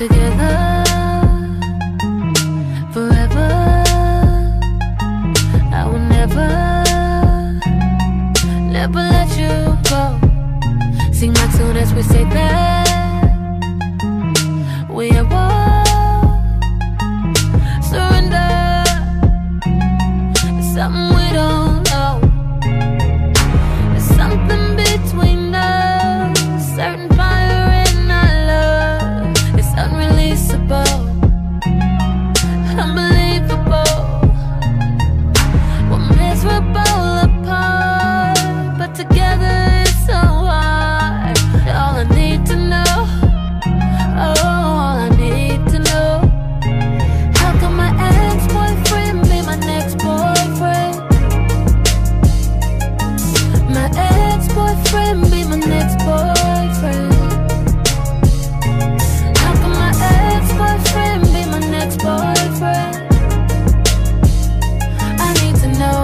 together forever. I will never, never let you go. Seem like soon as we say that we at war, surrender. It's something we don't know. There's something between us, certain fire in our love. It's unreleasable, unbelievable. We're miserable apart, but together it's so hard. All I need to know, oh, all I need to know. How come my ex-boyfriend be my next boyfriend? My ex-boyfriend be my next boyfriend. How come my ex-boyfriend be my next boyfriend? I need to know.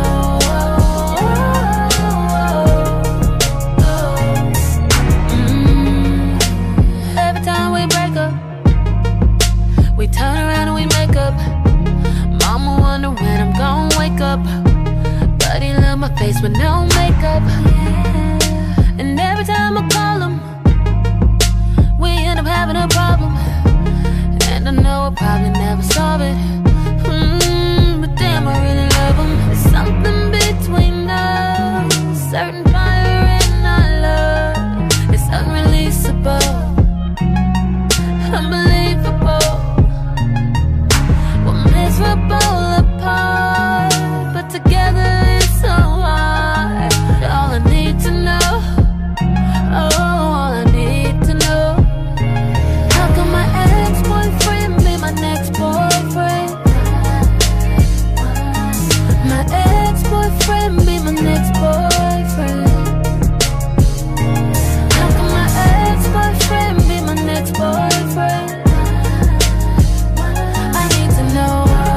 Every time we break up, we turn around and we make up. Mama wonder when I'm gonna wake up, but he love my face with no makeup. And every time I call him, we end up having a problem. And I know I'll probably never solve it, but damn, I really love him. There's something between us, certain fire in our love. It's unreleasable, unbelievable. We're miserable apart, but together it's so hard. All I need to know, oh, all I need to know. How come my ex-boyfriend be my next boyfriend? My ex-boyfriend be my next boyfriend. How come my ex-boyfriend be my next boyfriend? I need to know.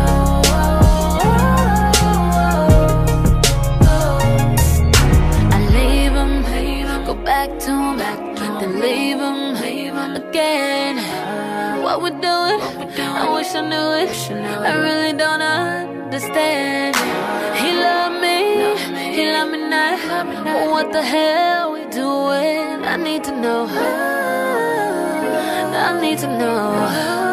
I leave him, go back to him, then leave him again. What we're doing, I wish I knew it. I really don't understand. He loved me not. What the hell we doing? I need to know. I need to know.